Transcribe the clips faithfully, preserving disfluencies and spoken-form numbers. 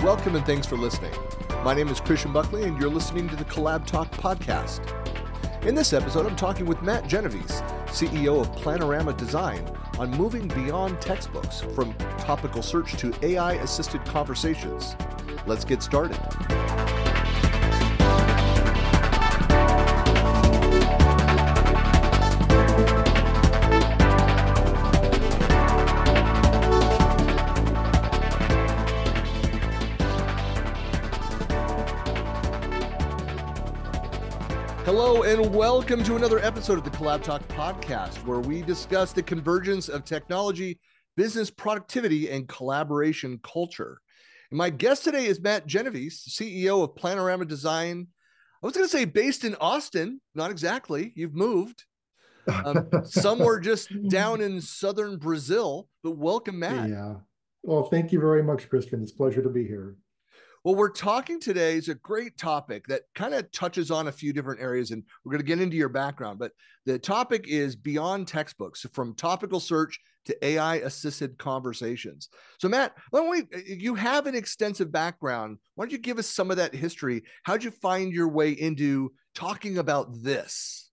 Welcome and thanks for listening. My name is Christian Buckley and you're listening to the Collab Talk podcast. In this episode, I'm talking with Matt Genovese, C E O of Planorama Design, on moving beyond textbooks from topical search to A I-assisted conversations. Let's get started. Hello and welcome to another episode of the Collab Talk podcast, where we discuss the convergence of technology, business productivity, and collaboration culture. And my guest today is Matt Genovese, C E O of Planorama Design. I was going to say based in Austin, not exactly. You've moved um, somewhere just down in southern Brazil, but welcome, Matt. Yeah. Well, thank you very much, Christian. It's a pleasure to be here. Well, we're talking today is a great topic that kind of touches on a few different areas, and we're going to get into your background. But the topic is beyond textbooks, from topical search to A I-assisted conversations. So, Matt, why don't we, you have an extensive background. Why don't you give us some of that history? How'd you find your way into talking about this?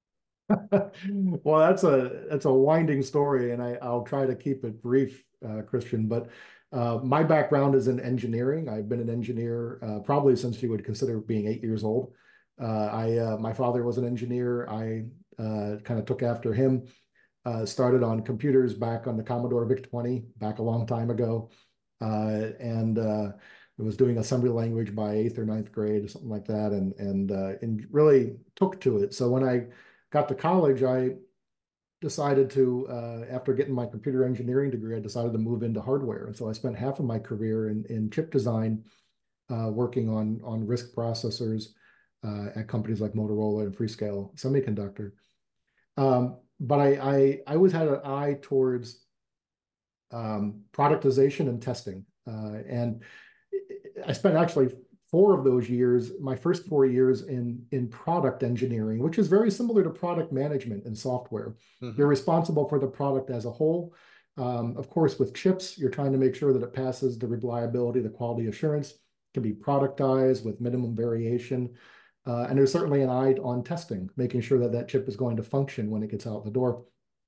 Well, that's a that's a winding story, and I, I'll try to keep it brief, uh, Christian. But uh, my background is in engineering. I've been an engineer uh, probably since you would consider being eight years old. Uh, I uh, my father was an engineer. I uh, kind of took after him. Uh, started on computers back on the Commodore VIC twenty back a long time ago, uh, and uh, I was doing assembly language by eighth or ninth grade or something like that, and and uh, and really took to it. So when I got to college, I decided to, uh, after getting my computer engineering degree, I decided to move into hardware. And so I spent half of my career in, in chip design, uh, working on, on RISC processors uh, at companies like Motorola and Freescale Semiconductor. Um, but I, I, I always had an eye towards um, productization and testing. Uh, and I spent actually four of those years, my first four years in, in product engineering, which is very similar to product management in software. Mm-hmm. You're responsible for the product as a whole. Um, of course, with chips, you're trying to make sure that it passes the reliability, the quality assurance. It can be productized with minimum variation. Uh, and there's certainly an eye on testing, making sure that that chip is going to function when it gets out the door.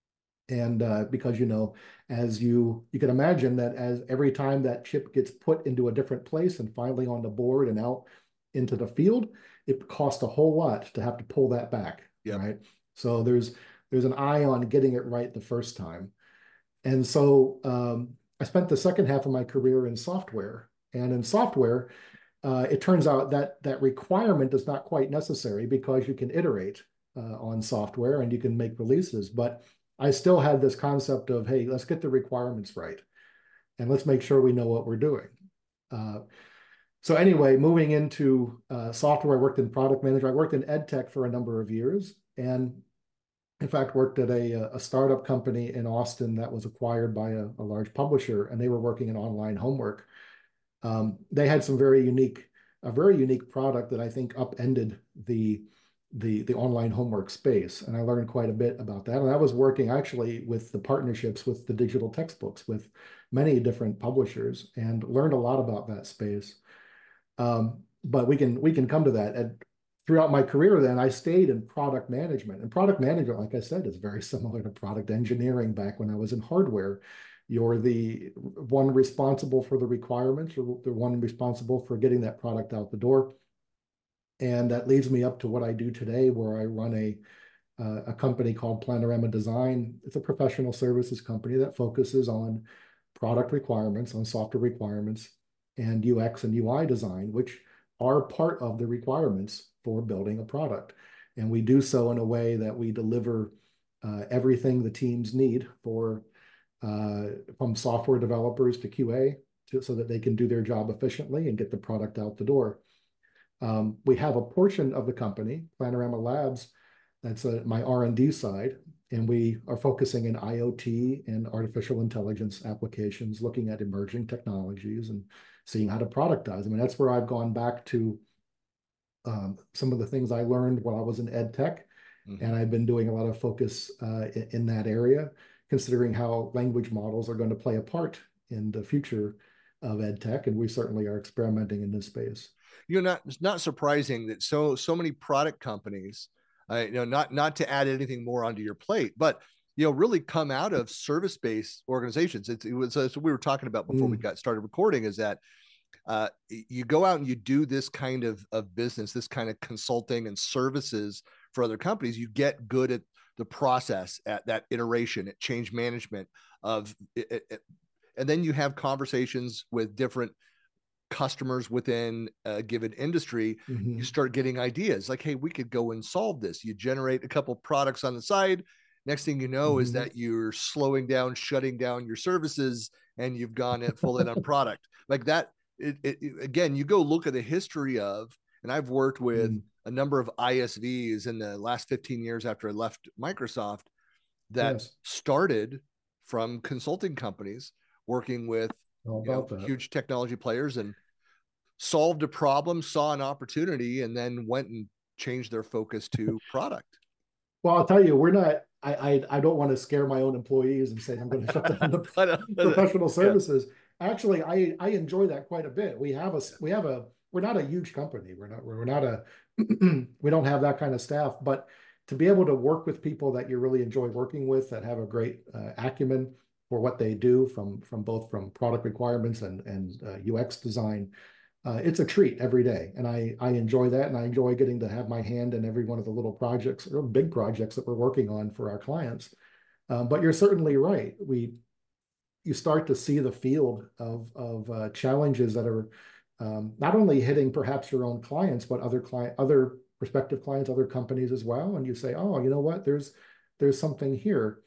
And uh, because, you know, as you you can imagine that as every time that chip gets put into a different place and finally on the board and out into the field, it costs a whole lot to have to pull that back. Yep. Right. So there's there's an eye on getting it right the first time. And so um, I spent the second half of my career in software. And in software, uh, it turns out that that requirement is not quite necessary because you can iterate uh, on software and you can make releases. But I still had this concept of, hey, let's get the requirements right. And let's make sure we know what we're doing. Uh, so anyway, moving into uh, software, I worked in product management. I worked in ed tech for a number of years. And in fact, worked at a, a startup company in Austin that was acquired by a, a large publisher. And they were working in online homework. Um, they had some very unique, a very unique product that I think upended the the the online homework space. And I learned quite a bit about that. And I was working actually with the partnerships with the digital textbooks with many different publishers and learned a lot about that space. Um, but we can we can come to that. And throughout my career then, I stayed in product management. And product management, like I said, is very similar to product engineering back when I was in hardware. You're the one responsible for the requirements, or the one responsible for getting that product out the door. And that leads me up to what I do today, where I run a, uh, a company called Planorama Design. It's a professional services company that focuses on product requirements, on software requirements, and U X and U I design, which are part of the requirements for building a product. And we do so in a way that we deliver uh, everything the teams need for uh, from software developers to Q A, to, so that they can do their job efficiently and get the product out the door. Um, we have a portion of the company, Planorama Labs, that's uh, my R and D side, and we are focusing in I O T and artificial intelligence applications, looking at emerging technologies and seeing how to productize them. And that's where I've gone back to um, some of the things I learned while I was in ed tech, mm-hmm. and I've been doing a lot of focus uh, in, in that area, considering how language models are going to play a part in the future of ed tech, and we certainly are experimenting in this space. You know, not it's not surprising that so so many product companies, uh, you know, not not to add anything more onto your plate, but you know, really come out of service-based organizations. It's, it was that's what we were talking about before mm. we got started recording. Is that uh, you go out and you do this kind of of business, this kind of consulting and services for other companies. You get good at the process, at that iteration, at change management of it, it, and then you have conversations with different customers within a given industry. Mm-hmm. You start getting ideas like, hey, we could go and solve this. You generate a couple products on the side. Next thing you know mm-hmm. is that you're slowing down, shutting down your services, and you've gone at full in on product like that. It, it, it, again, you go look at the history of, and I've worked with mm. a number of I S Vs in the last fifteen years after I left Microsoft that yes. started from consulting companies working with you know, huge technology players and solved a problem, saw an opportunity, and then went and changed their focus to product. Well, I'll tell you, we're not, I, I, I don't want to scare my own employees and say I'm going to shut down the professional services. Yeah. Actually, I, I enjoy that quite a bit. We have a, we have a, we're not a huge company. We're not, we're not a, we don't have that kind of staff, but to be able to work with people that you really enjoy working with, that have a great uh, acumen for what they do from, from both from product requirements and, and uh, U X design, uh, it's a treat every day. And I, I enjoy that. And I enjoy getting to have my hand in every one of the little projects or big projects that we're working on for our clients. Um, but you're certainly right. We, you start to see the field of, of uh, challenges that are um, not only hitting perhaps your own clients, but other client, other prospective clients, other companies as well. And you say, oh, you know what, there's, there's something here.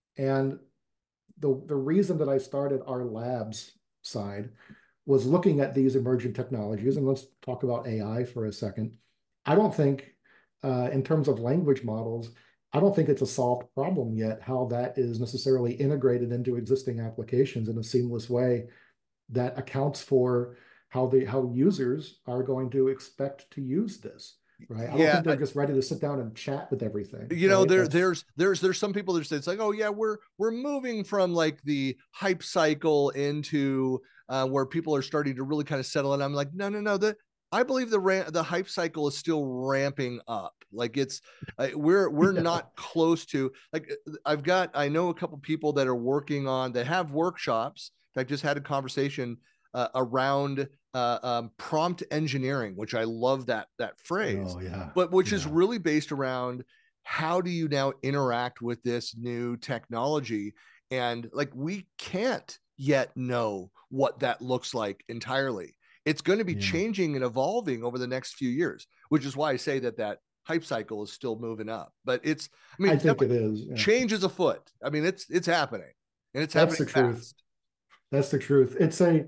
And the, the reason that I started our labs side was looking at these emerging technologies. And let's talk about A I for a second. I don't think uh, in terms of language models, I don't think it's a solved problem yet, how that is necessarily integrated into existing applications in a seamless way that accounts for how the how users are going to expect to use this. Right. I don't yeah, think they're I, just ready to sit down and chat with everything. You right? know, there, there's, there's, there's some people that say it's like, oh yeah, we're, we're moving from like the hype cycle into uh, where people are starting to really kind of settle in. I'm like, no, no, no. The, I believe the ramp, the hype cycle is still ramping up. Like it's, uh, we're, we're yeah. not close to like, I've got, I know a couple people that are working on, that have workshops. I just had a conversation uh, around uh, um, prompt engineering, which I love that, that phrase, oh, yeah. but which yeah. is really based around how do you now interact with this new technology? And like, we can't yet know what that looks like entirely. It's going to be yeah. changing and evolving over the next few years, which is why I say that that hype cycle is still moving up, but it's, I mean, I think it is. Yeah. Change is afoot. I mean, it's, it's happening and it's That's happening the fast. Truth. That's the truth. It's a,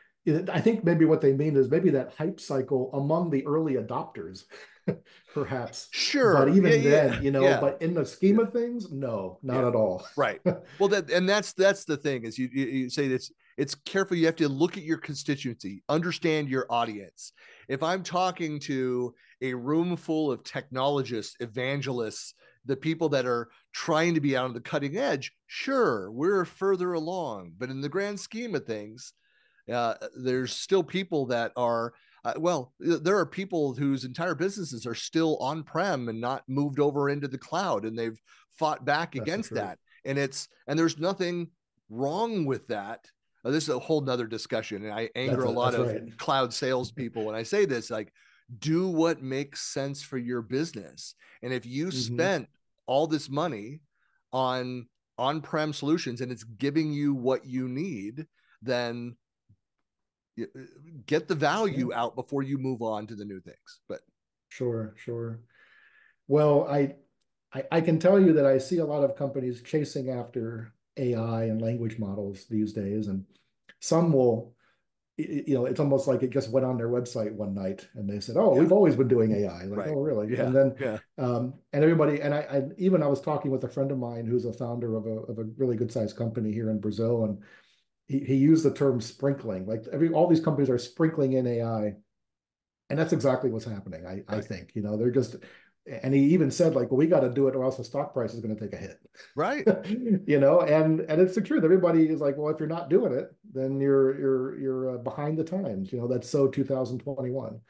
I think maybe what they mean is maybe that hype cycle among the early adopters, perhaps. Sure. But even yeah, then, yeah, you know, yeah. but in the scheme yeah. of things, no, not yeah. at all. Right. Well, that, and that's, that's the thing is you, you, you say this, it's careful. You have to look at your constituency, understand your audience. If I'm talking to a room full of technologists, evangelists, the people that are trying to be out on the cutting edge, sure, we're further along, but in the grand scheme of things, uh, there's still people that are, uh, well, there are people whose entire businesses are still on-prem and not moved over into the cloud. And they've fought back That's against that. And it's, and there's nothing wrong with that. Uh, this is a whole nother discussion. And I anger a, a lot of right. cloud salespeople when I say this, like, do what makes sense for your business. And if you mm-hmm. spent all this money on on-prem solutions and it's giving you what you need, then get the value yeah. out before you move on to the new things. But sure, sure. Well, I, I I can tell you that I see a lot of companies chasing after A I and language models these days, and some will, you know, it's almost like it just went on their website one night and they said, oh, yeah. we've always been doing A I. Like, right. oh, really? Yeah. And then, yeah. um, and everybody, and I, I, even I was talking with a friend of mine who's a founder of a, of a really good sized company here in Brazil. And he, he used the term sprinkling, like every, all these companies are sprinkling in A I. And that's exactly what's happening. I, right. I think, you know, they're just, And he even said, like, well, we got to do it or else the stock price is going to take a hit. Right. You know, and and it's the truth. Everybody is like, well, if you're not doing it, then you're you're you're uh, behind the times. You know, that's so two thousand twenty-one.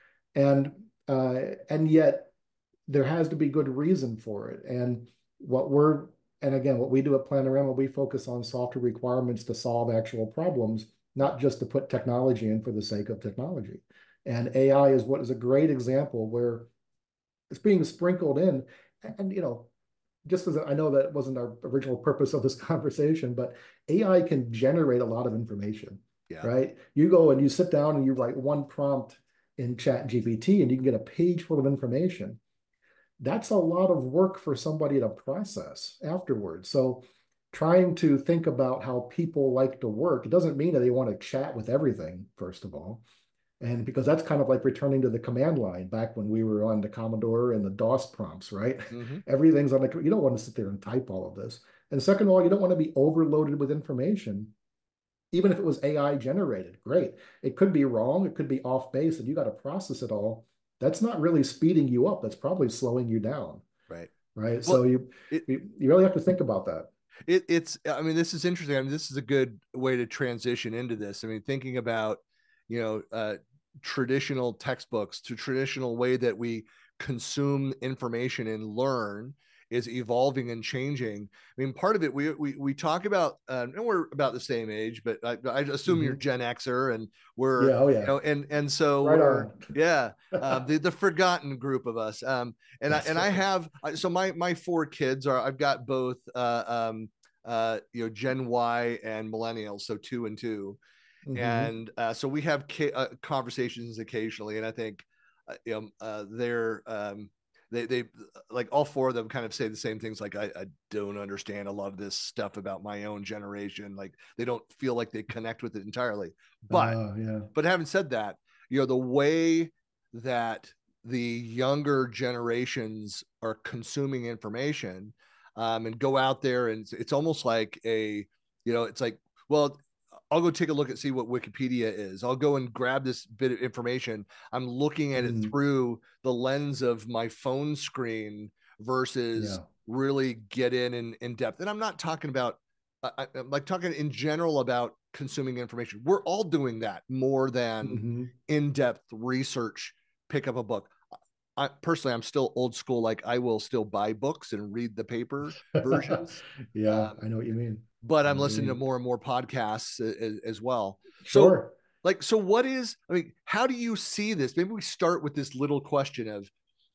And uh, and yet there has to be good reason for it. And what we're and again, what we do at Planorama, we focus on software requirements to solve actual problems, not just to put technology in for the sake of technology. And A I is what is a great example where it's being sprinkled in. And, you know, just as I know that wasn't our original purpose of this conversation, but A I can generate a lot of information, Yeah. right? You go and you sit down and you write one prompt in Chat G P T and you can get a page full of information. That's a lot of work for somebody to process afterwards. So trying to think about how people like to work, it doesn't mean that they want to chat with everything, first of all. And because that's kind of like returning to the command line back when we were on the Commodore and the DOS prompts, right? Mm-hmm. Everything's on the, you don't want to sit there and type all of this. And second of all, you don't want to be overloaded with information, even if it was A I generated. Great. It could be wrong. It could be off base and you got to process it all. That's not really speeding you up. That's probably slowing you down. Right. Right. Well, So you, it, you, you really have to think about that. It, it's, I mean, this is interesting. I mean, this is a good way to transition into this. I mean, thinking about, you know, uh, traditional textbooks to traditional way that we consume information and learn is evolving and changing. I mean, part of it, we we we talk about, uh, and we're about the same age, but I, I assume you're Mm-hmm. Gen Xer, and we're, Yeah. Oh, you yeah. know, and and so Right we're, on. yeah, uh, the the forgotten group of us. Um, and I That's and I right. have, so my my four kids are, I've got both, uh, um, uh, you know, Gen Y and millennials, so two and two. Mm-hmm. And uh, so we have ca- uh, conversations occasionally, and I think, uh, you know, uh, they're um, they they like all four of them kind of say the same things. Like, I, I don't understand a lot of this stuff about my own generation. Like, they don't feel like they connect with it entirely. But Uh, yeah. but having said that, you know, the way that the younger generations are consuming information, um, and go out there, and it's, it's almost like a, you know, it's like, well, I'll go take a look and see what Wikipedia is. I'll go and grab this bit of information. I'm looking at it Mm, through the lens of my phone screen versus yeah. really get in in, in depth. And I'm not talking about, uh, I'm like talking in general about consuming information. We're all doing that more than Mm-hmm. in-depth research. Pick up a book. I personally, I'm still old school. Like, I will still buy books and read the paper versions. Yeah, Um, I know what you mean. but I I'm know what you listening to mean. more and more podcasts as, as well. So, Sure. like, so what is, I mean, how do you see this? Maybe we start with this little question of,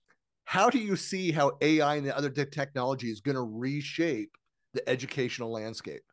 how do you see how A I and the other technology is going to reshape the educational landscape?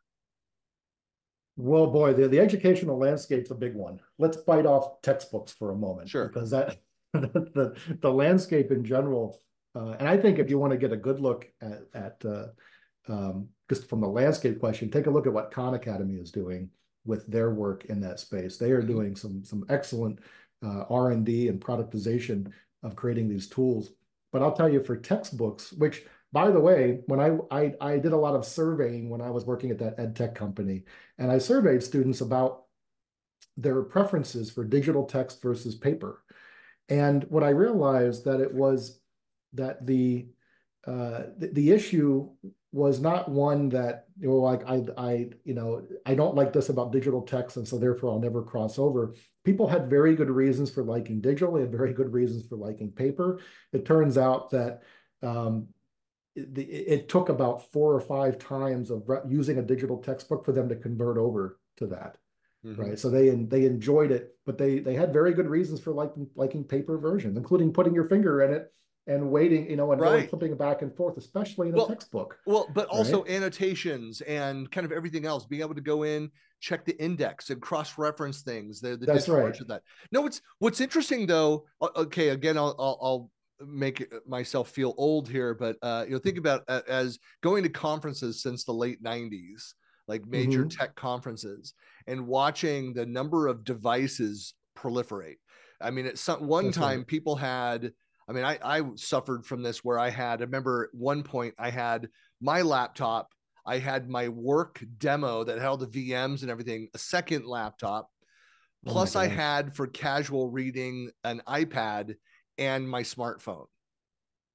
Well, boy, the, the educational landscape's a big one. Let's bite off textbooks for a moment Sure. because that the, the, the landscape in general, uh, and I think if you want to get a good look at, at uh, um, just from the landscape question, take a look at what Khan Academy is doing with their work in that space. They are Mm-hmm. doing some some excellent uh, R and D and productization of creating these tools. But I'll tell you, for textbooks, which by the way, when I, I I did a lot of surveying when I was working at that ed tech company, and I surveyed students about their preferences for digital text versus paper. And what I realized that it was that the uh, the, the issue was not one that, you know, like I, I, you know, I don't like this about digital text, and so therefore I'll never cross over. People had very good reasons for liking digital. They had very good reasons for liking paper. It turns out that um, it, it took about four or five times of using a digital textbook for them to convert over to that. Mm-hmm. Right. So they they enjoyed it, but they they had very good reasons for liking liking paper versions, including putting your finger in it and waiting, you know, and going Right. flipping it back and forth, especially in a Well, textbook. well, but also Right. annotations and kind of everything else, being able to go in, check the index and cross-reference things, the, the That's right. distortion of that. No, it's what's interesting though. Okay, again, I'll, I'll, I'll make myself feel old here, but uh, you know, think about uh, as going to conferences since the late nineties, like major Mm-hmm. tech conferences, and watching the number of devices proliferate. I mean, at some one That's time, right. people had, I mean, I, I suffered from this where I had, I remember at one point I had my laptop, I had my work demo that held the V Ms and everything, a second laptop, Oh my plus I gosh. had for casual reading an iPad and my smartphone.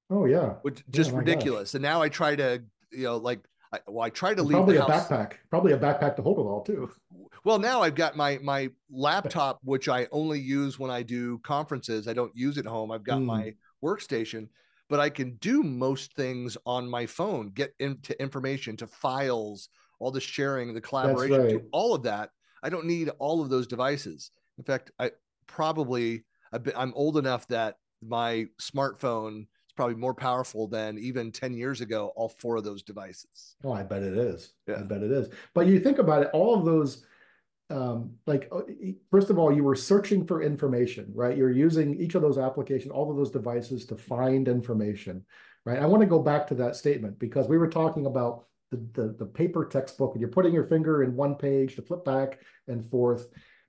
Oh yeah. which Yeah, just my gosh. ridiculous. And now I try to, you know, like, I, well, I try to And leave the probably a house. backpack, probably a backpack to hold it all too. Well, now I've got my my laptop, which I only use when I do conferences. I don't use it at home. I've got my Mm, workstation, but I can do most things on my phone, get into information, to files, all the sharing, the that's collaboration, to right. all of that. I don't need all of those devices. In fact, I probably I'm old enough that my smartphone is probably more powerful than even ten years ago, all four of those devices. Oh, I bet it is. I Yeah. bet it is. But you think about it, all of those, um, like, uh, first of all, you were searching for information, right? You're using each of those applications, all of those devices to find information, right? I want to go back to that statement because we were talking about the, the, the paper textbook and you're putting your finger in one page to flip back and forth.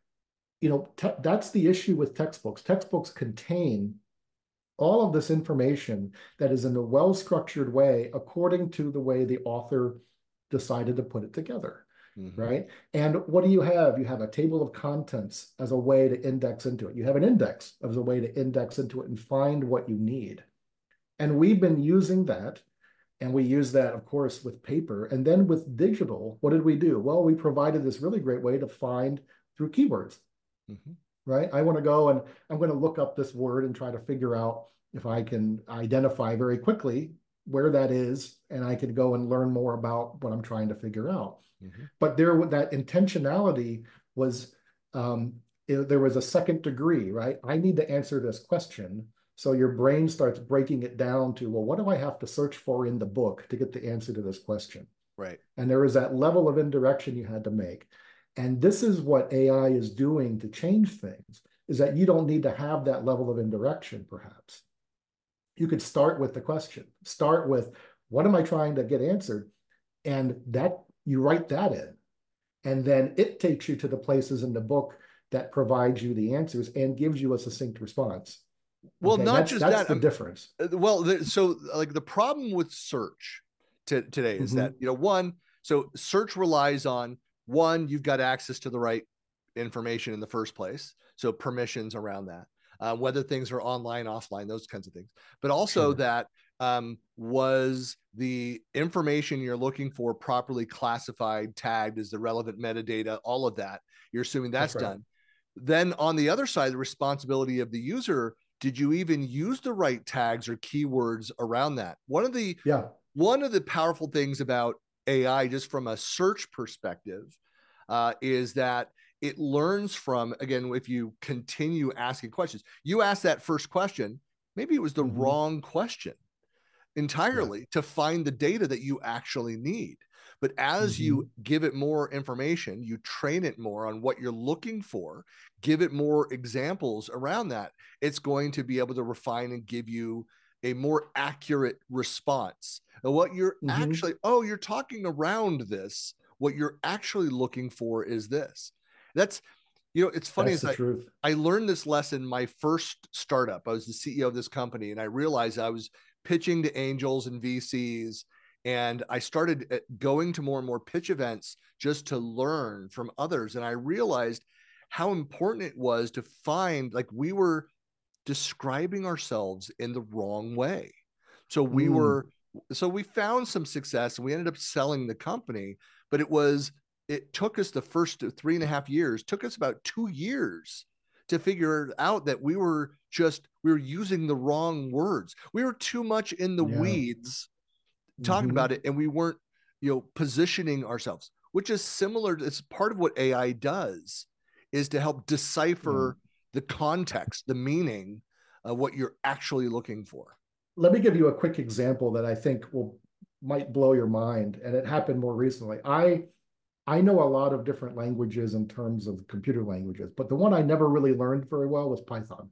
You know, that's the issue with textbooks. Textbooks contain all of this information that is in a well-structured way according to the way the author decided to put it together, Mm-hmm. right? And what do you have? You have a table of contents as a way to index into it. You have an index as a way to index into it and find what you need. And we've been using that. And we use that, of course, with paper. And then with digital, what did we do? Well, we provided this really great way to find through keywords. Mm-hmm. Right? I want to go and I'm going to look up this word and try to figure out if I can identify very quickly where that is, and I can go and learn more about what I'm trying to figure out. Mm-hmm. But there, that intentionality was, um, it, there was a second degree, right? I need to answer this question. So your brain starts breaking it down to, well, what do I have to search for in the book to get the answer to this question? Right. And there was that level of indirection you had to make. And this is what A I is doing to change things, is that you don't need to have that level of indirection, perhaps. You could start with the question, start with, what am I trying to get answered? And that you write that in. And then it takes you to the places in the book that provides you the answers and gives you a succinct response. Well, Okay, not that's just that's that. the Um, difference. well, the, so like the problem with search to, today is that, Mm-hmm. you know, one, so search relies on one, you've got access to the right information in the first place. So permissions around that, uh, whether things are online, offline, those kinds of things. But also Sure. that um, was the information you're looking for properly classified, tagged as the relevant metadata, all of that. You're assuming that's, That's right. done. Then on the other side, the responsibility of the user, did you even use the right tags or keywords around that? One of the Yeah. one of the powerful things about A I, just from a search perspective, uh, is that it learns from, again, if you continue asking questions, you ask that first question, maybe it was the Mm-hmm. wrong question Yeah. entirely to find the data that you actually need. But as Mm-hmm. you give it more information, you train it more on what you're looking for, give it more examples around that, it's going to be able to refine and give you a more accurate response. And what you're Mm-hmm. actually, oh, you're talking around this. What you're actually looking for is this. That's, you know, it's funny That's as the I, truth. I learned this lesson my first startup. I was the C E O of this company, and I realized I was pitching to angels and V Cs. And I started uh, going to more and more pitch events just to learn from others. And I realized how important it was to find, like, we were describing ourselves in the wrong way. So we Mm. were, so we found some success and we ended up selling the company, but it was, it took us the first three and a half years, took us about two years to figure out that we were just, we were using the wrong words. We were too much in the Yeah. weeds talking Mm-hmm. about it, and we weren't, you know, positioning ourselves, which is similar. It's part of what A I does, is to help Yeah. decipher the context, the meaning of what you're actually looking for. Let me give you a quick example that I think will might blow your mind, and it happened more recently. I I know a lot of different languages in terms of computer languages, but the one I never really learned very well was Python.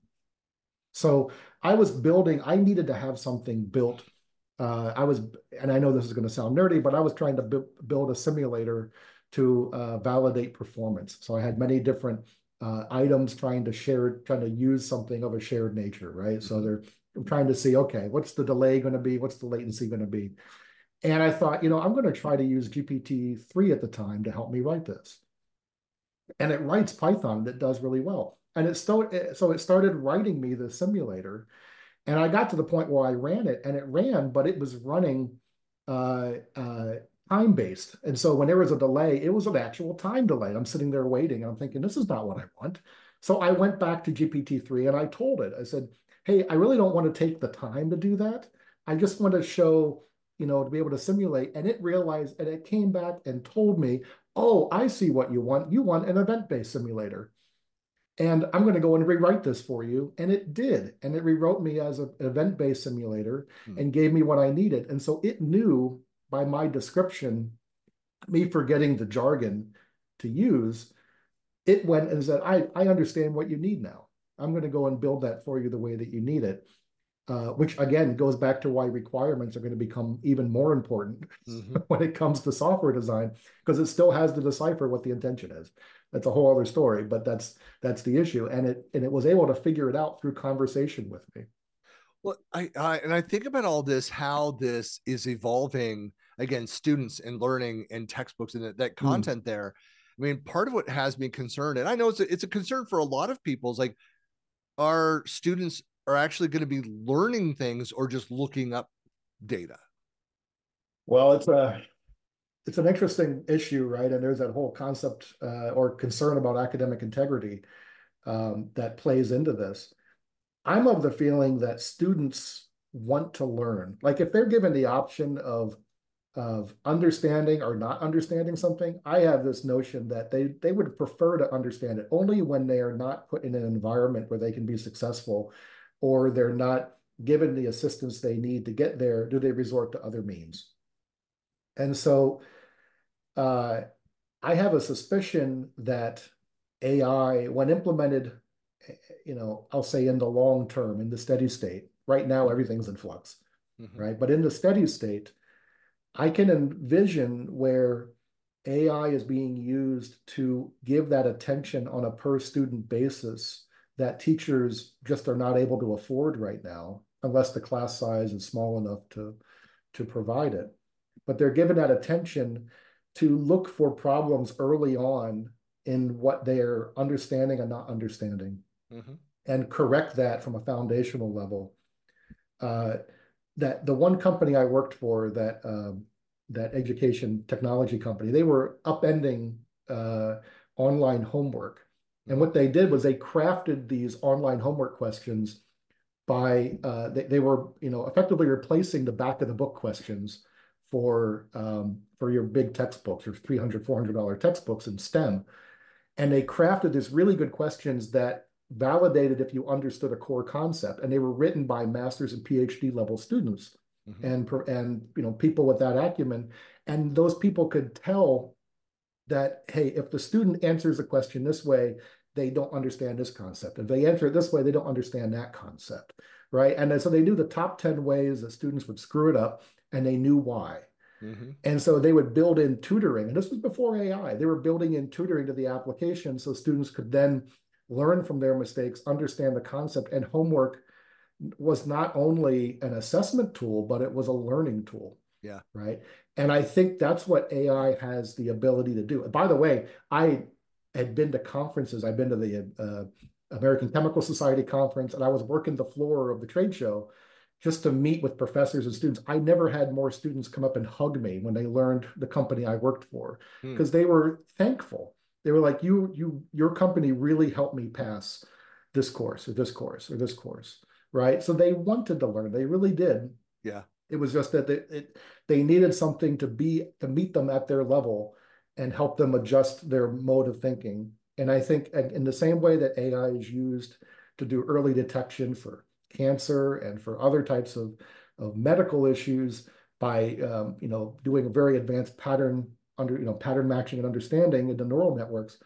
So I was building, I needed to have something built. Uh, I was, and I know this is going to sound nerdy, but I was trying to bu build a simulator to uh, validate performance. So I had many different uh, items trying to share, trying to use something of a shared nature, right? So Mm-hmm. they're I'm trying to see, okay, what's the delay going to be? What's the latency going to be? And I thought, you know, I'm going to try to use G P T three at the time to help me write this. And it writes Python that does really well. And it so it started writing me the simulator. And I got to the point where I ran it and it ran, but it was running uh, uh, time based. And so when there was a delay, it was an actual time delay. I'm sitting there waiting and I'm thinking, this is not what I want. So I went back to G P T three and I told it, I said, hey, I really don't want to take the time to do that. I just want to show, you know, to be able to simulate. And it realized, and it came back and told me, oh, I see what you want. You want an event-based simulator. And I'm going to go and rewrite this for you. And it did. And it rewrote me as an event-based simulator Hmm. and gave me what I needed. And so it knew by my description, me forgetting the jargon to use, it went and said, I, I understand what you need now. I'm going to go and build that for you the way that you need it. Uh, which again goes back to why requirements are going to become even more important Mm-hmm. when it comes to software design, because it still has to decipher what the intention is. That's a whole other story, but that's that's the issue. And it and it was able to figure it out through conversation with me. Well, I, I and I think about all this, how this is evolving. Again, students and learning and textbooks and that, that Mm. content there. I mean, part of what has me concerned, and I know it's a, it's a concern for a lot of people, is like, our students are actually going to be learning things or just looking up data. Well, it's a it's an interesting issue, right? And there's that whole concept uh, or concern about academic integrity um, that plays into this. I'm of the feeling that students want to learn. Like if they're given the option of of understanding or not understanding something, I have this notion that they they would prefer to understand it only when they are not put in an environment where they can be successful, or they're not given the assistance they need to get there. Do they resort to other means? And so uh, I have a suspicion that A I, when implemented, you know, I'll say in the long term, in the steady state, right now everything's in flux, Mm-hmm. right? But in the steady state, I can envision where A I is being used to give that attention on a per student basis that teachers just are not able to afford right now, unless the class size is small enough to, to provide it. But they're given that attention to look for problems early on in what they're understanding and not understanding Mm-hmm. and correct that from a foundational level. Uh, that the one company I worked for, that um, that education technology company, they were upending uh, online homework. And Mm-hmm. what they did was they crafted these online homework questions by uh, they, they were, you know, effectively replacing the back of the book questions for um, for your big textbooks, your three hundred, four hundred dollar textbooks in STEM. And they crafted these really good questions that validated if you understood a core concept, and they were written by master's and PhD level students Mm-hmm. and and you know people with that acumen, and those people could tell that, hey, if the student answers a question this way, they don't understand this concept. If they answer it this way, they don't understand that concept, right? And so they knew the top ten ways that students would screw it up, and they knew why. Mm-hmm. And so they would build in tutoring, and this was before A I. They were building in tutoring to the application so students could then learn from their mistakes, understand the concept, and homework was not only an assessment tool, but it was a learning tool, Yeah. right? And I think that's what A I has the ability to do. By the way, I had been to conferences. I've been to the uh, American Chemical Society conference, and I was working the floor of the trade show just to meet with professors and students. I never had more students come up and hug me when they learned the company I worked for, Hmm. because they were thankful. They were like, you, you, your company really helped me pass this course or this course or this course, right? So they wanted to learn. They really did. Yeah. It was just that they, it, they needed something to be to meet them at their level and help them adjust their mode of thinking. And I think in the same way that A I is used to do early detection for cancer and for other types of, of medical issues by um, you know doing a very advanced pattern under you know pattern matching and understanding in the neural networks,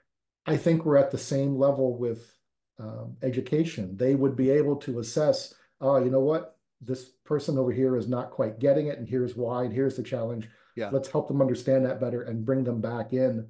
I think we're at the same level with um, education. They would be able to assess, oh, you know what, this person over here is not quite getting it, and here's why, and here's the challenge. Yeah. Let's help them understand that better and bring them back in,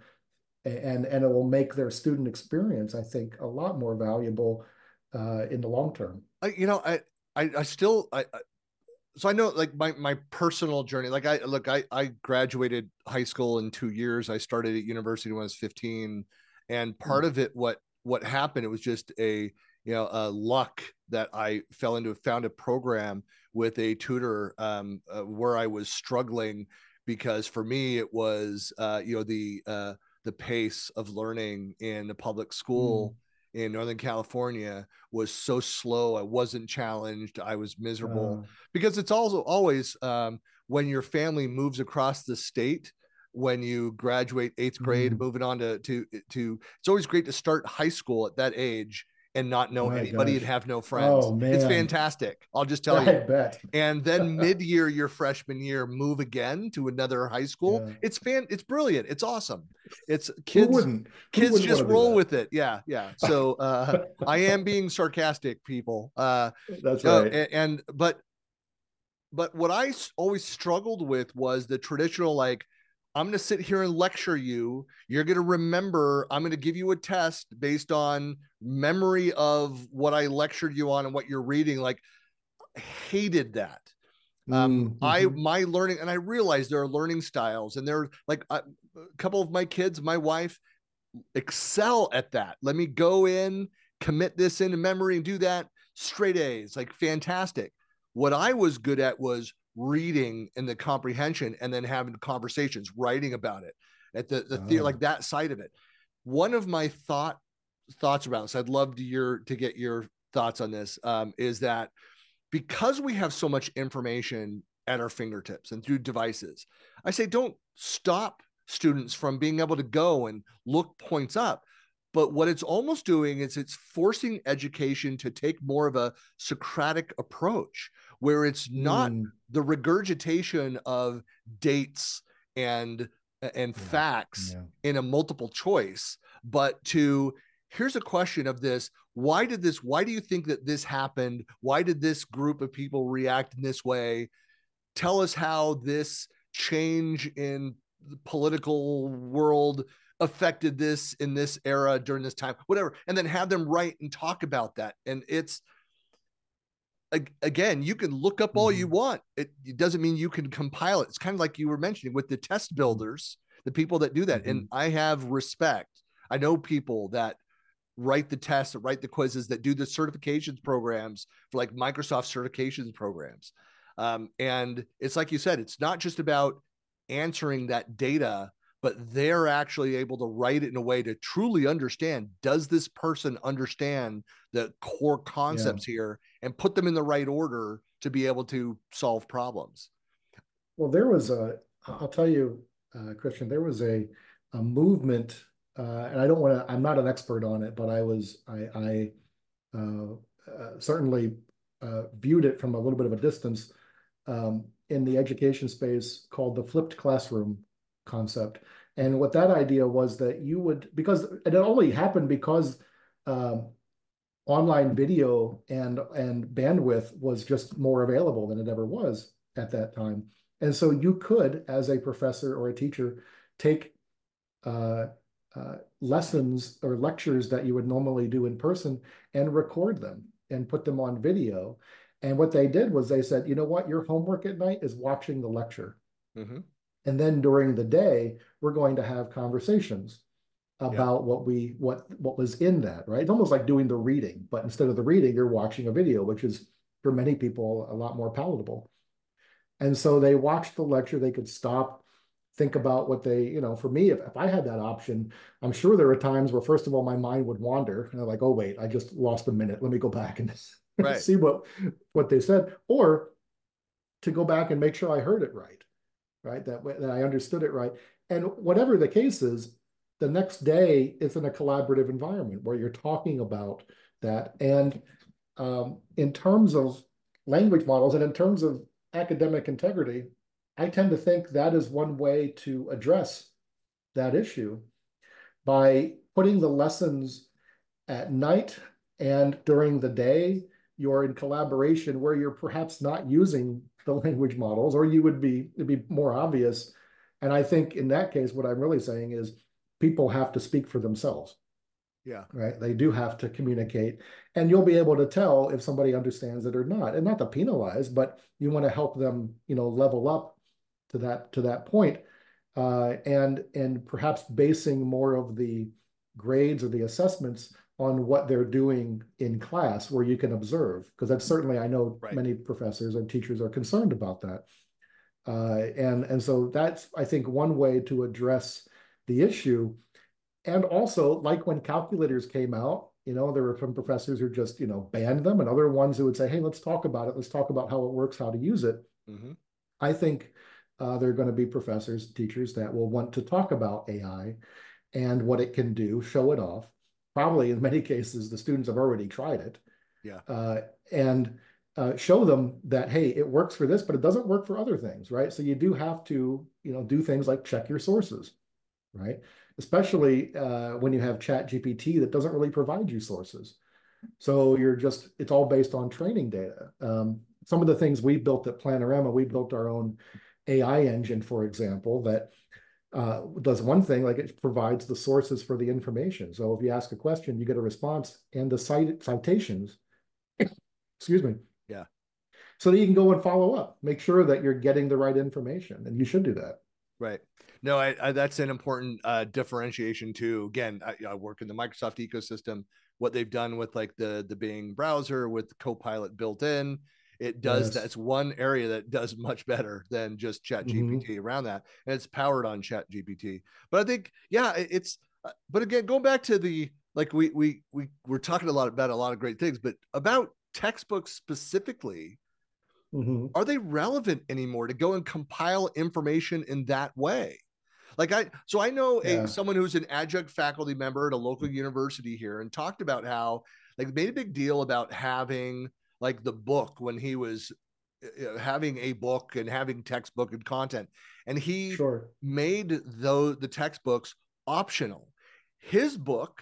and and it will make their student experience, I think, a lot more valuable uh, in the long term. I, you know, I, I, I still, I, I, so I know like my, my personal journey, like I, look, I, I graduated high school in two years. I started at university when I was fifteen, and part of it, what, what happened, it was just a, you know, uh, luck that I fell into, found a program with a tutor um, uh, where I was struggling because for me it was, uh, you know, the uh, the pace of learning in a public school Mm. in Northern California was so slow. I wasn't challenged. I was miserable Uh, because it's also always um, when your family moves across the state, when you graduate eighth grade, mm. moving on to to to it's always great to start high school at that age and not know My anybody and gosh. have no friends. Oh It's man. fantastic. I'll just tell you. I bet. And then mid-year your freshman year move again to another high school. Yeah. It's fan it's brilliant. It's awesome. It's Who kids wouldn't? Who kids wouldn't just want to do roll that? with it. Yeah, yeah. So uh I am being sarcastic, people. Uh That's no, right. and, and but but what I always struggled with was the traditional, like, I'm going to sit here and lecture you. You're going to remember. I'm going to give you a test based on memory of what I lectured you on and what you're reading. Like, hated that. Um, I Mm-hmm. my learning, and I realized there are learning styles, and there like a couple of my kids, my wife excel at that. Let me go in, commit this into memory, and do that straight A's, like fantastic. What I was good at was reading and the comprehension, and then having conversations, writing about it, at the the theater, Oh, like that side of it. One of my thought thoughts around this, I'd love to your to get your thoughts on this, um, is that because we have so much information at our fingertips and through devices, I say don't stop students from being able to go and look points up. But what it's almost doing is it's forcing education to take more of a Socratic approach, where it's not mm. the regurgitation of dates and and Yeah. facts Yeah. in a multiple choice, but to, here's a question of this. Why did this, why do you think that this happened? Why did this group of people react in this way? Tell us how this change in the political world affected this in this era during this time, whatever. And then have them write and talk about that. And it's, again, you can look up all you Mm-hmm. want. It, it doesn't mean you can compile it. It's kind of like you were mentioning with the test builders, the people that do that. Mm-hmm. And I have respect. I know people that write the tests, that write the quizzes, that do the certifications programs for like Microsoft certifications programs. Um, and it's like you said, it's not just about answering that data, but they're actually able to write it in a way to truly understand, does this person understand the core Yeah. concepts here, and put them in the right order to be able to solve problems. Well, there was a, I'll tell you, uh, Christian, there was a, a movement, uh, and I don't want to, I'm not an expert on it, but I was, I, I uh, uh, certainly uh, viewed it from a little bit of a distance um, in the education space called the flipped classroom concept. And what that idea was that you would, because it only happened because um, online video and and bandwidth was just more available than it ever was at that time. And so you could, as a professor or a teacher, take uh, uh, lessons or lectures that you would normally do in person and record them and put them on video. And what they did was they said, you know what, your homework at night is watching the lecture. Mm-hmm. And then during the day, we're going to have conversations Yeah. about what we what what was in that, right? It's almost like doing the reading, but instead of the reading, you're watching a video, which is for many people a lot more palatable. And so they watched the lecture, they could stop, think about what they, you know, for me, if, if I had that option, I'm sure there were times where, first of all, my mind would wander and I'm like, oh, wait, I just lost a minute. Let me go back and Right. see what what they said, or to go back and make sure I heard it right, right? That, that I understood it right. And whatever the case is, the next day it's in a collaborative environment where you're talking about that. And um, in terms of language models and in terms of academic integrity, I tend to think that is one way to address that issue by putting the lessons at night and during the day. You're in collaboration where you're perhaps not using the language models, or you would be, it'd be more obvious. And I think in that case, what I'm really saying is people have to speak for themselves. Yeah. Right? They do have to communicate, and you'll be able to tell if somebody understands it or not. And not to penalize, but you want to help them, you know, level up to that to that point, uh, and and perhaps basing more of the grades or the assessments on what they're doing in class where you can observe, because that's certainly, I know Right. many professors and teachers are concerned about that. Uh, and, and so that's, I think, one way to address the issue. And also, like when calculators came out, you know, there were some professors who just, you know, banned them, and other ones who would say, hey, let's talk about it. Let's talk about how it works, how to use it. Mm-hmm. I think uh, there are going to be professors, teachers that will want to talk about A I and what it can do, show it off. Probably in many cases, the students have already tried it. Yeah. Uh, and uh, show them that, hey, it works for this, but it doesn't work for other things, right? So you do have to, you know, do things like check your sources, right? Especially uh, when you have Chat G P T that doesn't really provide you sources. So you're just, it's all based on training data. Um, some of the things we built at Planorama, we built our own A I engine, for example, that uh, does one thing, like it provides the sources for the information. So if you ask a question, you get a response and the cite citations, excuse me, Yeah. so that you can go and follow up, make sure that you're getting the right information, and you should do that. Right. No, I, I, that's an important uh, differentiation too. Again, I, I work in the Microsoft ecosystem. What they've done with like the the Bing browser with Copilot built in, it does. Yes. That's one area that does much better than just Chat G P T Mm-hmm. around that, and it's powered on Chat G P T. But I think, yeah, it's. Uh, but again, going back to the like we we we we're talking a lot about a lot of great things, but about textbooks specifically, Mm-hmm. are they relevant anymore to go and compile information in that way? Like I, so I know a Yeah. someone who's an adjunct faculty member at a local university here and talked about how like made a big deal about having like the book when he was uh, having a book and having textbook and content, and he Sure. made those the textbooks optional. His book,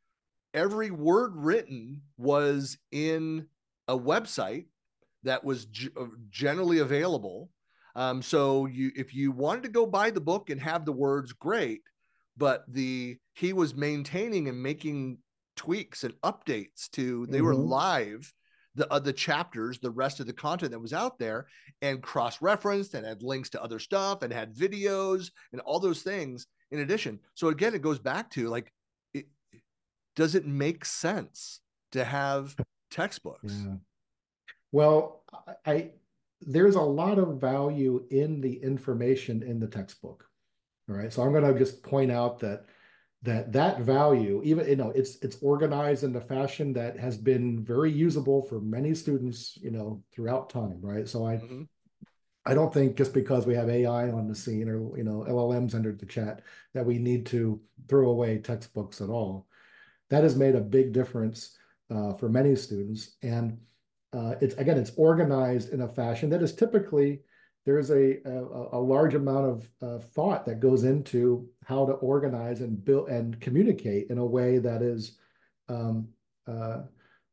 every word written was in a website that was g- uh, generally available. Um, so you, if you wanted to go buy the book and have the words, great. But the he was maintaining and making tweaks and updates to. They were Mm-hmm. live the uh, the chapters, the rest of the content that was out there, and cross referenced and had links to other stuff and had videos and all those things in addition. So again, it goes back to like, it, does it make sense to have textbooks? Yeah. Well, I there's a lot of value in the information in the textbook. All right. So I'm going to just point out that that that value, even you know, it's it's organized in a fashion that has been very usable for many students, you know, throughout time, right? So I Mm-hmm. I don't think just because we have A I on the scene or you know L L Ms entered the chat that we need to throw away textbooks at all. That has made a big difference uh, for many students. And uh, it's again, it's organized in a fashion that is typically there's a, a, a large amount of uh, thought that goes into how to organize and build and communicate in a way that is, um, uh,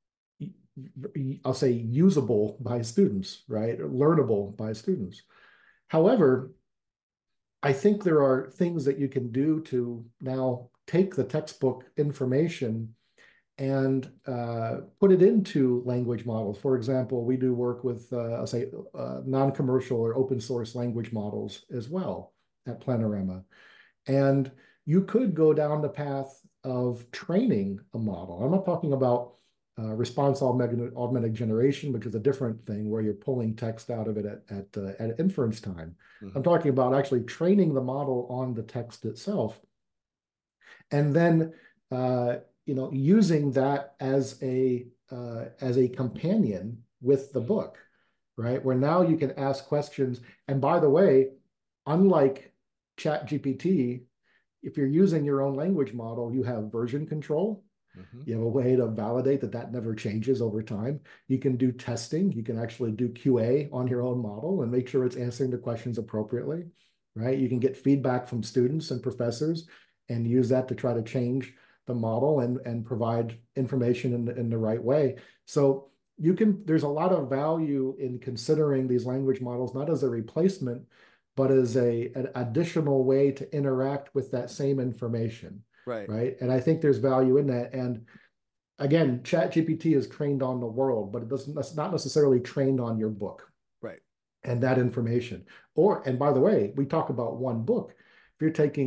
I'll say, usable by students, right? Learnable by students. However, I think there are things that you can do to now take the textbook information and uh, put it into language models. For example, we do work with, uh, say, uh, non-commercial or open source language models as well at Planorama. And you could go down the path of training a model. I'm not talking about uh, response augmented, augmented generation, which is a different thing where you're pulling text out of it at, at, uh, at inference time. Mm-hmm. I'm talking about actually training the model on the text itself. And then uh, you know, using that as a uh, as a companion with the book, right? Where now you can ask questions. And by the way, unlike Chat G P T, if you're using your own language model, you have version control. Mm-hmm. You have a way to validate that that never changes over time. You can do testing. You can actually do Q A on your own model and make sure it's answering the questions appropriately, right? You can get feedback from students and professors and use that to try to change the model and, and provide information in the, in the right way. So you can, there's a lot of value in considering these language models, not as a replacement, but as a, an additional way to interact with that same information, Right. right? And I think there's value in that. And again, Chat G P T is trained on the world, but it doesn't, it's not necessarily trained on your book Right. and that information. Or, and by the way, we talk about one book. If you're taking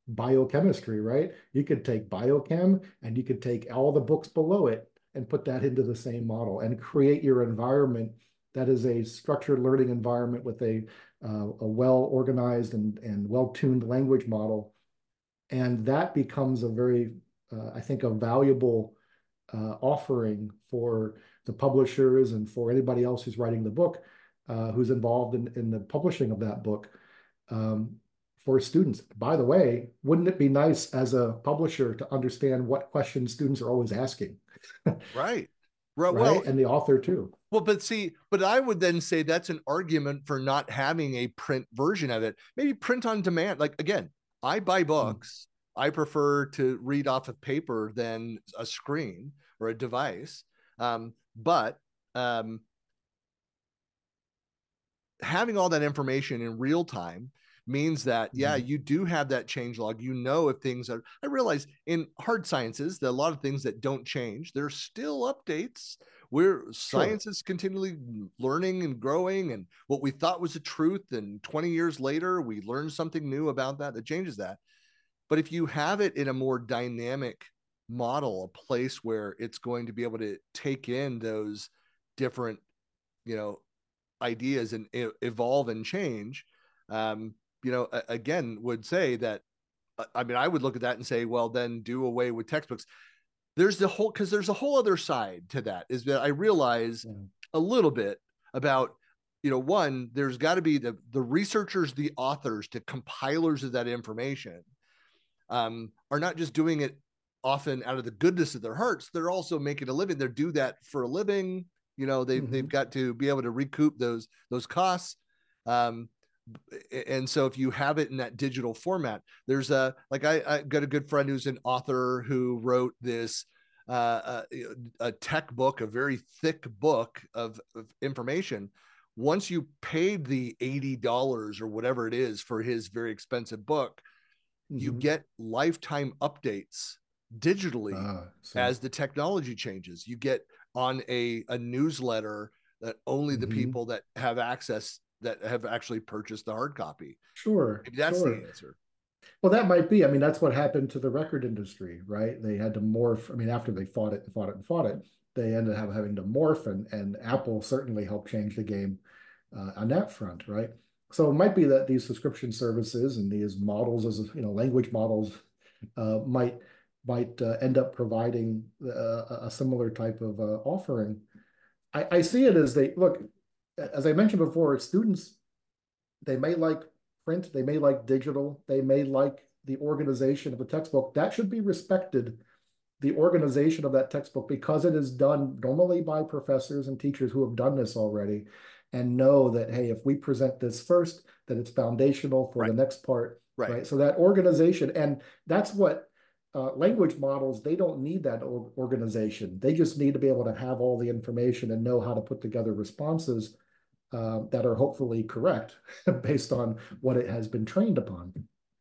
biochemistry, right? You could take biochem and you could take all the books below it and put that into the same model and create your environment that is a structured learning environment with a, uh, a well-organized and, and well-tuned language model. And that becomes a very, uh, I think, a valuable uh, offering for the publishers and for anybody else who's writing the book, uh, who's involved in, in the publishing of that book. Um, for students. By the way, wouldn't it be nice as a publisher to understand what questions students are always asking? Right. Right. Right. Well, and the author too. Well, but see, but I would then say that's an argument for not having a print version of it. Maybe print on demand. Like, again, I buy books. Mm. I prefer to read off of paper than a screen or a device. Um, but um, having all that information in real time means that, yeah, you do have that change log. You know, if things are, I realize in hard sciences, that a lot of things that don't change, there's still updates where science sure. is continually learning and growing. And what we thought was the truth, and twenty years later, we learn something new about that that changes that. But if you have it in a more dynamic model, a place where it's going to be able to take in those different, you know, ideas and evolve and change, um, you know, again, would say that, I mean, I would look at that and say, well, then do away with textbooks. There's the whole, because there's a whole other side to that, is that I realize yeah. a little bit about, you know, one, there's got to be the, the researchers, the authors, the compilers of that information um, are not just doing it often out of the goodness of their hearts. They're also making a living. They do that for a living. You know, they, mm-hmm. they've got to be able to recoup those, those costs. Um, and so if you have it in that digital format, there's a, like, I, I got a good friend who's an author who wrote this, uh, a, a tech book, a very thick book of, of information. Once you paid the eighty dollars or whatever it is for his very expensive book, mm-hmm. you get lifetime updates digitally uh, so. as the technology changes. You get on a, a newsletter that only mm-hmm. the people that have access that have actually purchased the hard copy. Sure. Maybe that's sure. the answer. Well, that might be. I mean, that's what happened to the record industry, right? They had to morph. I mean, after they fought it and fought it and fought it, they ended up having to morph, and, and Apple certainly helped change the game uh, on that front, right? So it might be that these subscription services and these models, as you know, language models, uh, might might uh, end up providing uh, a similar type of uh, offering. I, I see it as they look. As I mentioned before, students, they may like print, they may like digital, they may like the organization of a textbook. That should be respected, the organization of that textbook, because it is done normally by professors and teachers who have done this already and know that, hey, if we present this first, that it's foundational for right. the next part. Right. right. So that organization, and that's what uh, language models, they don't need that organization. They just need to be able to have all the information and know how to put together responses Uh, that are hopefully correct based on what it has been trained upon.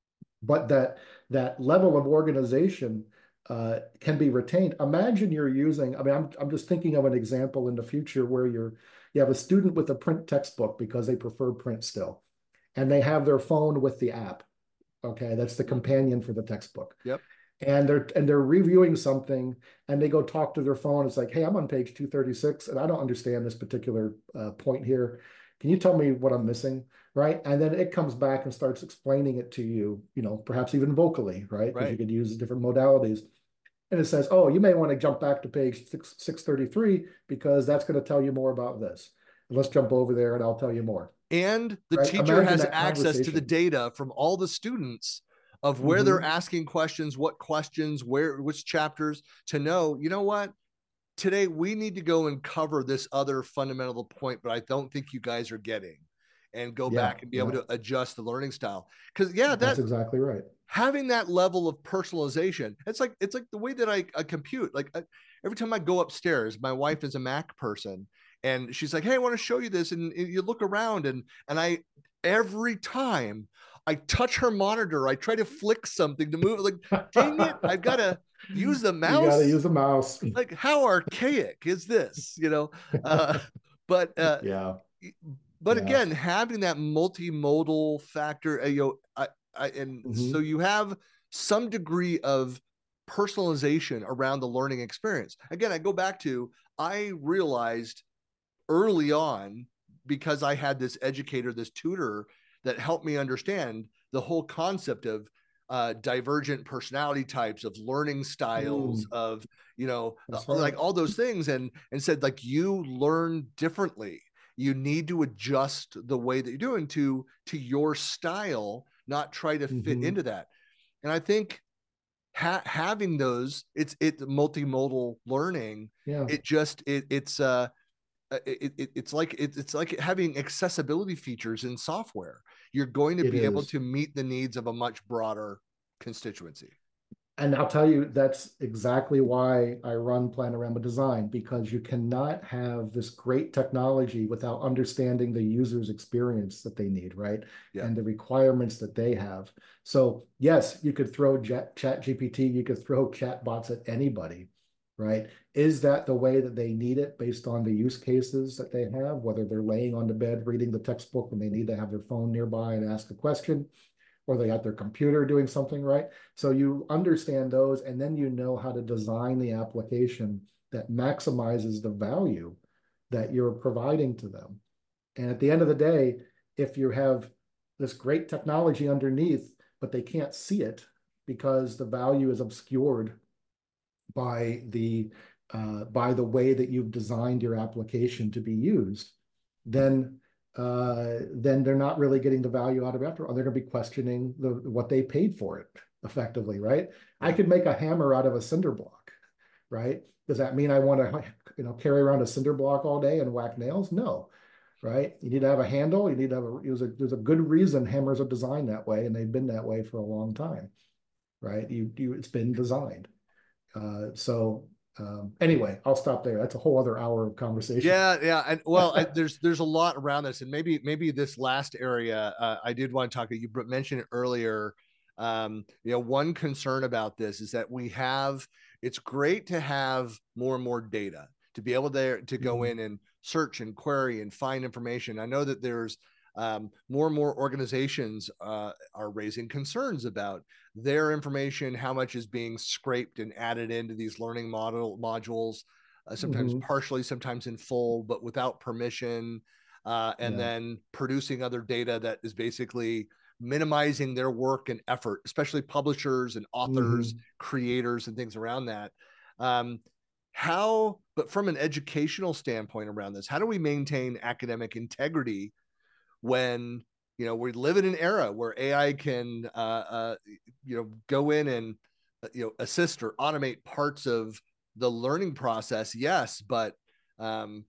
But that that level of organization uh, can be retained. Imagine you're using, I mean, I'm, I'm just thinking of an example in the future where you're, you have a student with a print textbook because they prefer print still, and they have their phone with the app. Okay, that's the companion for the textbook. Yep. And they're and they're reviewing something, and they go talk to their phone. It's like, hey, I'm on page two thirty-six, and I don't understand this particular uh, point here. Can you tell me what I'm missing, right? And then it comes back and starts explaining it to you, you know, perhaps even vocally, right? Because right. you could use different modalities. And it says, oh, you may want to jump back to page six thirty-three because that's going to tell you more about this. And let's jump over there, and I'll tell you more. And the right? teacher Imagine has access to the data from all the students of where mm-hmm. they're asking questions, what questions, where, which chapters, to know, you know what, today we need to go and cover this other fundamental point, but I don't think you guys are getting, and go yeah, back and be yeah. able to adjust the learning style. Because yeah, that, that's exactly right. Having that level of personalization, it's like, it's like the way that I, I compute. Like I, every time I go upstairs, my wife is a Mac person, and she's like, hey, I want to show you this. And, and you look around, and, and I, every time I touch her monitor, I try to flick something to move. Like, dang it, I've got to use the mouse. You got to use the mouse. Like, how archaic is this? You know, uh, but uh, yeah. But yeah. again, having that multimodal factor, uh, you know, I, I, and mm-hmm. so you have some degree of personalization around the learning experience. Again, I go back to, I realized early on, because I had this educator, this tutor that helped me understand the whole concept of uh, divergent personality types, of learning styles, Mm, of, you know, uh, that's like right. all those things, and and said, like, you learn differently. You need to adjust the way that you're doing to to your style, not try to fit Hmm. into that. And I think ha- having those, it's it multimodal learning. Yeah, It just it it's uh it, it, it's like it, it's like having accessibility features in software. You're going to it be able is. to meet the needs of a much broader constituency. And I'll tell you, that's exactly why I run Planorama Design, because you cannot have this great technology without understanding the user's experience that they need, right? Yeah. And the requirements that they have. So yes, you could throw Chat G P T, you could throw chatbots at anybody, right? Is that the way that they need it based on the use cases that they have, whether they're laying on the bed reading the textbook and they need to have their phone nearby and ask a question, or they got their computer doing something, right? So you understand those, and then you know how to design the application that maximizes the value that you're providing to them. And at the end of the day, if you have this great technology underneath, but they can't see it because the value is obscured by the uh, by the way that you've designed your application to be used, then uh, then they're not really getting the value out of it after all. They're going to be questioning the what they paid for it effectively, right? I Yeah. could make a hammer out of a cinder block, right? Does that mean I want to, you know, carry around a cinder block all day and whack nails? No, right? You need to have a handle. You need to have a, there's a, there's a good reason hammers are designed that way, and they've been that way for a long time, right? You, you, it's been designed. Uh, so um, anyway, I'll stop there. That's a whole other hour of conversation. Yeah, yeah, and well, I, there's there's a lot around this, and maybe maybe this last area, uh, I did want to talk to you. Mentioned it earlier. Um, you know, one concern about this is that we have. It's great to have more and more data to be able to to go Mhm. in and search and query and find information. I know that there's um, more and more organizations uh, are raising concerns about their information, how much is being scraped and added into these learning model modules, uh, sometimes Mhm. partially, sometimes in full, but without permission, uh, and Yeah. then producing other data that is basically minimizing their work and effort, especially publishers and authors, Mhm. creators, and things around that. Um, how, but from an educational standpoint around this, how do we maintain academic integrity when, you know, we live in an era where A I can, uh, uh, you know, go in and, uh, you know, assist or automate parts of the learning process? Yes, but um,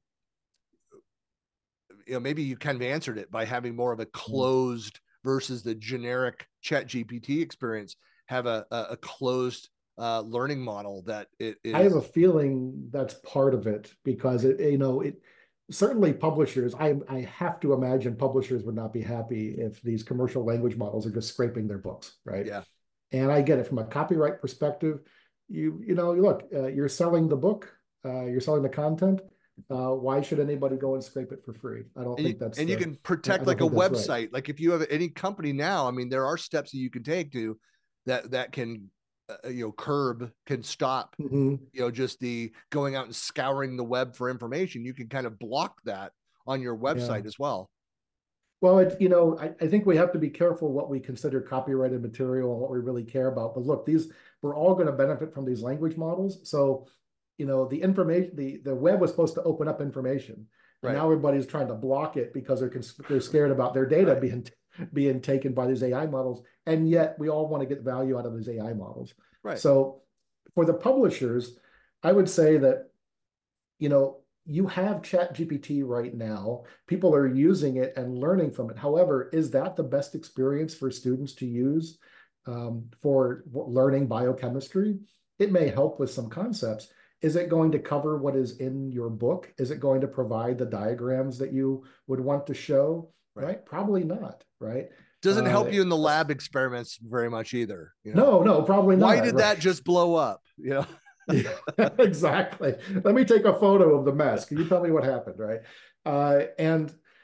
you know, maybe you kind of answered it by having more of a Yeah. closed versus the generic Chat G P T experience. Have a a, a closed uh, learning model that it I have a is. feeling that's part of it because it, you know, it certainly publishers, I I have to imagine publishers would not be happy if these commercial language models are just scraping their books, right? Yeah, And I get it from a copyright perspective. You you know, look, uh, you're selling the book, uh, you're selling the content. Uh, why should anybody go and scrape it for free? I don't and you think that's and you the, can I protect don't like a think that's right. website. Like if you have any company now, I mean, there are steps that you can take to that that can uh, you know curb can stop, Mhm. you know, just the going out and scouring the web for information. You can kind of block that on your Yeah. website as well. Well, it, you know, I, I think we have to be careful what we consider copyrighted material and what we really care about. But look, these we're all going to benefit from these language models. So, you know, the information, the the web was supposed to open up information, and Right. now everybody's trying to block it because they're they're scared about their data Right. being being taken by these A I models. And yet, we all want to get value out of these A I models. Right. So, for the publishers, I would say that, you know, you have Chat G P T right now. People are using it and learning from it. However, is that the best experience for students to use um, for learning biochemistry? It may help with some concepts. Is it going to cover what is in your book? Is it going to provide the diagrams that you would want to show? Right. Right? Probably not. Right? Doesn't Uh, help you in the lab experiments very much either. You know, no, no, probably why not. did that Right? just blow up? You know, Yeah, exactly. Let me take a photo of the mess. Can you tell me what happened, right? Uh, and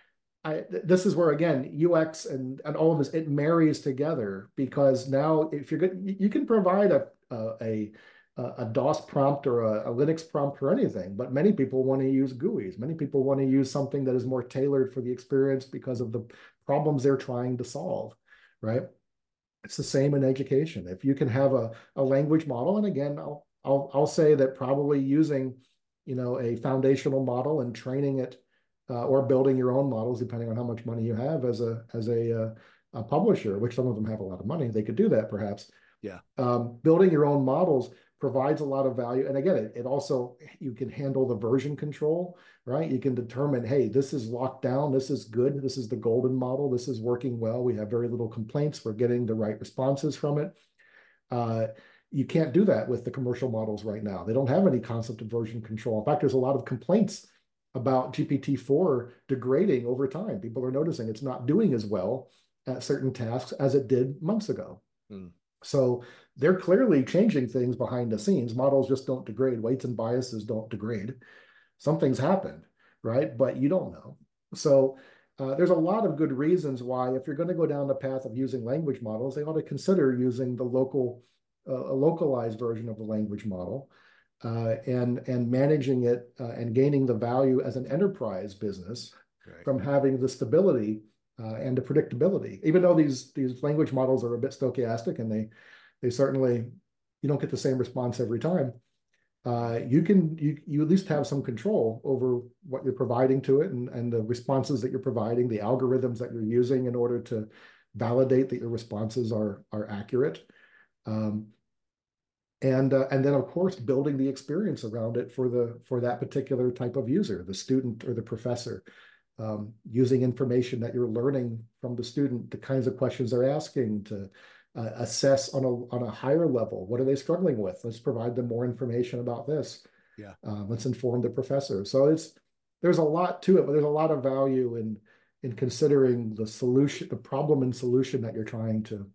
I, this is where again U X and and all of this, it marries together, because now if you're good, you can provide a a a, a DOS prompt or a, a Linux prompt or anything, but many people want to use G U Is. Many people want to use something that is more tailored for the experience because of the problems they're trying to solve, right? It's the same in education. If you can have a, a language model, and again, I'll, I'll, I'll say that probably using, you know, a foundational model and training it, uh, or building your own models, depending on how much money you have as a as a, uh, a publisher, which some of them have a lot of money, they could do that perhaps. Yeah. Um, building your own models provides a lot of value. And again, it, it also, you can handle the version control, right? You can determine, hey, this is locked down. This is good. This is the golden model. This is working well. We have very little complaints. We're getting the right responses from it. Uh, you can't do that with the commercial models right now. They don't have any concept of version control. In fact, there's a lot of complaints about G P T four degrading over time. People are noticing it's not doing as well at certain tasks as it did months ago. Hmm. So they're clearly changing things behind the scenes. Models just don't degrade. Weights and biases don't degrade. Something's happened, right? But you don't know. So uh, there's a lot of good reasons why, if you're going to go down the path of using language models, they ought to consider using the local, uh, a localized version of the language model, uh, and and managing it, uh, and gaining the value as an enterprise business, right, from having the stability uh, and the predictability. Even though these these language models are a bit stochastic, and they they certainly, you don't get the same response every time. Uh, you can you you at least have some control over what you're providing to it, and and the responses that you're providing, the algorithms that you're using in order to validate that your responses are are accurate. Um, and uh, and then of course building the experience around it for the for that particular type of user, the student or the professor, um, using information that you're learning from the student, the kinds of questions they're asking, to uh, assess on a on a higher level. What are they struggling with? Let's provide them more information about this. Yeah. Uh, let's inform the professor. So it's there's a lot to it, but there's a lot of value in in considering the solution, the problem and solution that you're trying to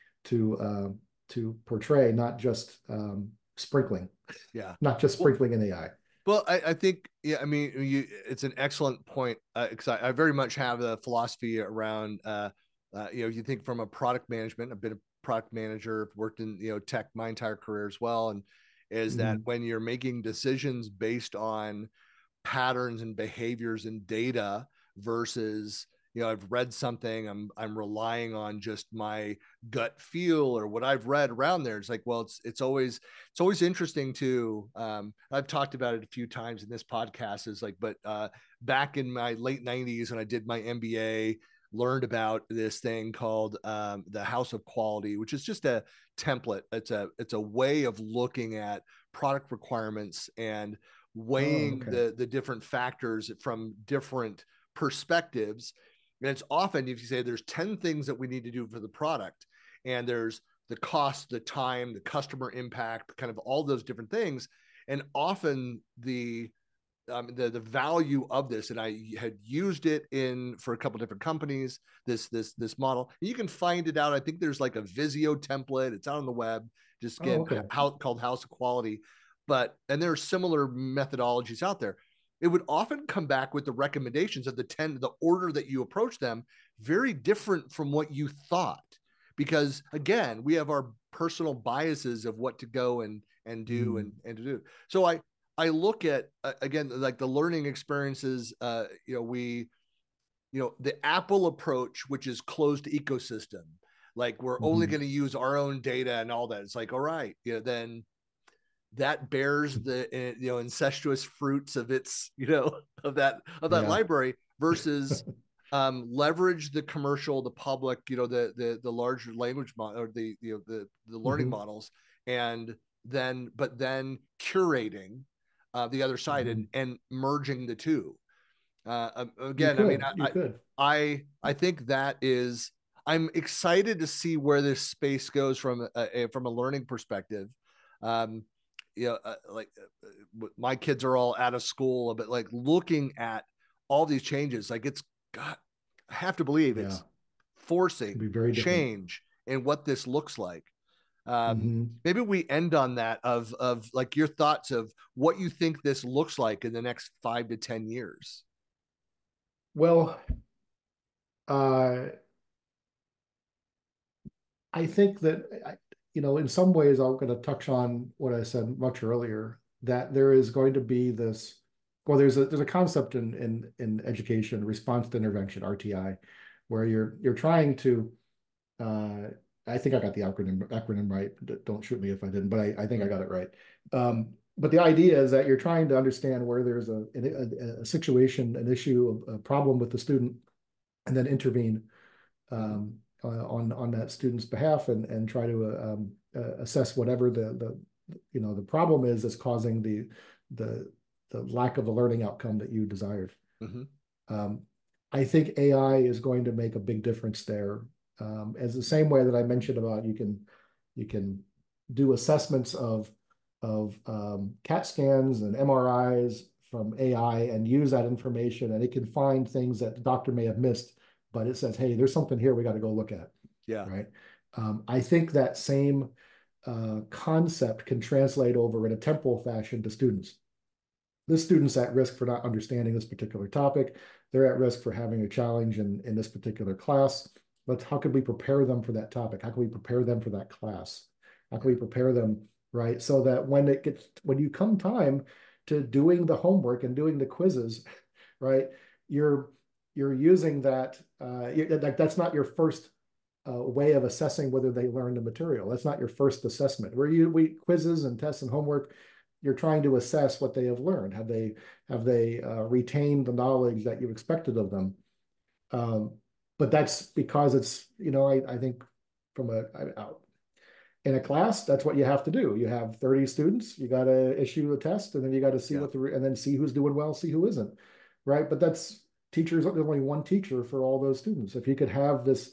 to uh, to portray, not just um, sprinkling. Yeah. Not just sprinkling well, in A I. Well, I, I think, yeah, I mean, you, it's an excellent point, because uh, I, I very much have a philosophy around, uh, uh, you know, you think from a product management, I've been a product manager, worked in, you know, tech my entire career as well. And is mm-hmm. that when you're making decisions based on patterns and behaviors and data versus, you know, I've read something, I'm I'm relying on just my gut feel or what I've read around there. It's like, well, it's it's always it's always interesting to. Um, I've talked about it a few times in this podcast. Is like, but uh, back in my late nineties when I did my M B A, learned about this thing called um, the House of Quality, which is just a template. It's a it's a way of looking at product requirements and weighing oh, okay. the the different factors from different perspectives. And it's often, if you say there's ten things that we need to do for the product, and there's the cost, the time, the customer impact, kind of all those different things. And often the, um, the, the value of this, and I had used it in for a couple different companies, this, this, this model, and you can find it out. I think there's like a Visio template. It's out on the web, just again, oh, okay. how, called House of Quality. But, and there are similar methodologies out there. It would often come back with the recommendations of the ten, the order that you approach them, very different from what you thought. Because again, we have our personal biases of what to go and, and do mm. and, and to do. So I, I look at, uh, again, like the learning experiences, uh, you know, we, you know, the Apple approach, which is closed ecosystem, like we're mm-hmm. only going to use our own data and all that. It's like, all right, you know, then that bears the, you know, incestuous fruits of its, you know, of that, of that yeah. library versus um, leverage the commercial, the public, you know, the, the, the larger language model or the, you know, the, the learning mm-hmm. models. And then, but then curating uh, the other side mm-hmm. and, and merging the two. Uh, again, could, I mean, I, I, I, I think that is, I'm excited to see where this space goes from a, a from a learning perspective. Um, you know, uh, like uh, my kids are all out of school, but like looking at all these changes, like it's God, I have to believe it's yeah. forcing be very change in what this looks like. Um, mm-hmm. Maybe we end on that of, of like your thoughts of what you think this looks like in the next five to ten years. Well, uh, I think that, you know, in some ways, I'm going to touch on what I said much earlier, that there is going to be this, well, there's a there's a concept in in in education, response to intervention, R T I, where you're you're trying to, uh, I think I got the acronym acronym right. Don't shoot me if I didn't, but I, I think I got it right. Um, but the idea is that you're trying to understand where there's a, a, a situation, an issue, a problem with the student, and then intervene um, uh, on on that student's behalf and and try to uh, um, uh, assess whatever the the you know the problem is that's causing the the the lack of the learning outcome that you desired. Mm-hmm. Um, I think A I is going to make a big difference there. Um, as the same way that I mentioned about you can you can do assessments of of um, CAT scans and M R Is from A I and use that information, and it can find things that the doctor may have missed, but it says, hey, there's something here we got to go look at. Yeah. Right. Um, I think that same uh, concept can translate over in a temporal fashion to students. This student's at risk for not understanding this particular topic. They're at risk for having a challenge in, in this particular class. But how can we prepare them for that topic? How can we prepare them for that class? How can we prepare them, right? So that when it gets, when you come time to doing the homework and doing the quizzes, right, you're you're using that, uh, like that's not your first uh, way of assessing whether they learned the material. That's not your first assessment. Where you we quizzes and tests and homework, you're trying to assess what they have learned. Have they have they uh, retained the knowledge that you expected of them? Um, but that's because it's, you know, I, I think from a, I, in a class, that's what you have to do. You have thirty students, you got to issue a test, and then you got to see yeah. what the, and then see who's doing well, see who isn't, right? But that's, teachers, there's only one teacher for all those students. If you could have this,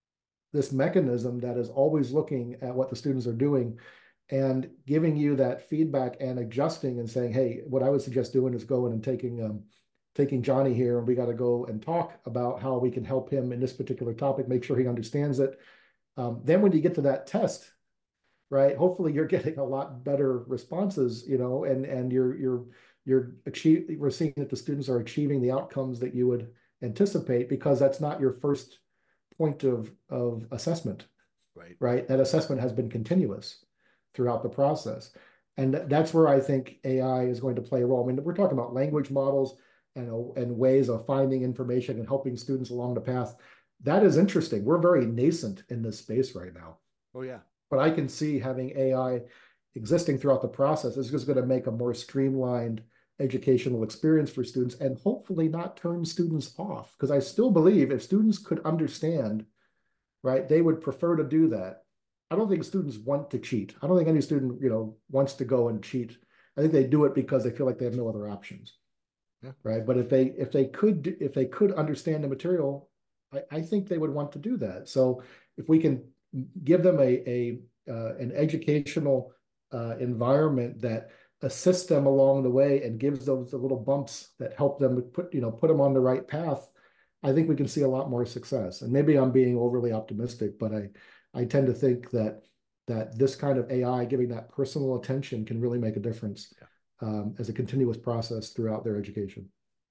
this mechanism that is always looking at what the students are doing and giving you that feedback and adjusting and saying, hey, what I would suggest doing is going and taking, um, taking Johnny here, and we got to go and talk about how we can help him in this particular topic, make sure he understands it. Um, then when you get to that test, right, hopefully you're getting a lot better responses, you know, and, and you're, you're, you're achieve, we're seeing that the students are achieving the outcomes that you would anticipate, because that's not your first point of, of assessment, right? Right. That assessment has been continuous throughout the process. And that's where I think A I is going to play a role. I mean, we're talking about language models and, and ways of finding information and helping students along the path. That is interesting. We're very nascent in this space right now. Oh, yeah. But I can see having A I existing throughout the process is just going to make a more streamlined educational experience for students, and hopefully not turn students off. Because I still believe if students could understand, right, they would prefer to do that. I don't think students want to cheat. I don't think any student, you know, wants to go and cheat. I think they do it because they feel like they have no other options. Yeah. Right. But if they if they could if they could understand the material, I, I think they would want to do that. So if we can give them a, a uh, an educational uh, environment that assists them along the way and gives those the little bumps that help them put, you know, put them on the right path, I think we can see a lot more success. And maybe I'm being overly optimistic, but I, I tend to think that that this kind of A I giving that personal attention can really make a difference yeah. um, as a continuous process throughout their education.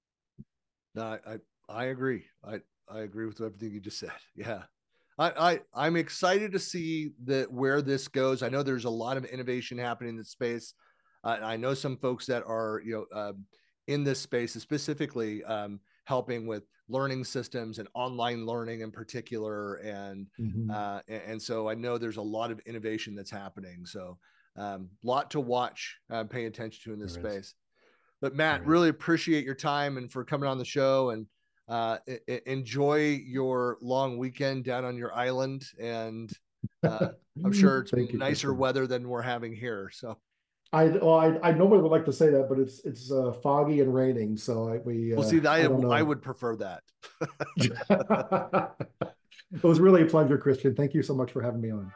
No, I, I, I agree. I, I agree with everything you just said. Yeah. I, I, I'm excited to see that where this goes. I know there's a lot of innovation happening in this space. Uh, I know some folks that are, you know, uh, in this space, specifically um, helping with learning systems and online learning in particular. And, mm-hmm. uh, and, and so I know there's a lot of innovation that's happening. So a um, lot to watch, uh, pay attention to in this there space. Is. But Matt, really appreciate your time and for coming on the show, and uh, I- enjoy your long weekend down on your island. And uh, I'm sure it's you, nicer Christian. weather than we're having here. So. I well, I, I normally would like to say that, but it's it's uh, foggy and raining, so I, we. Uh, well, see, I, I, I would prefer that. It was really a pleasure, Christian. Thank you so much for having me on.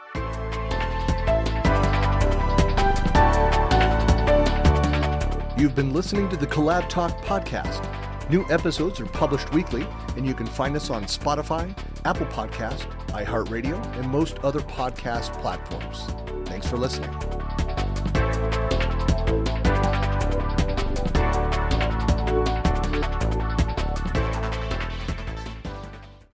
You've been listening to the Collab Talk podcast. New episodes are published weekly, and you can find us on Spotify, Apple Podcast, iHeartRadio, and most other podcast platforms. Thanks for listening.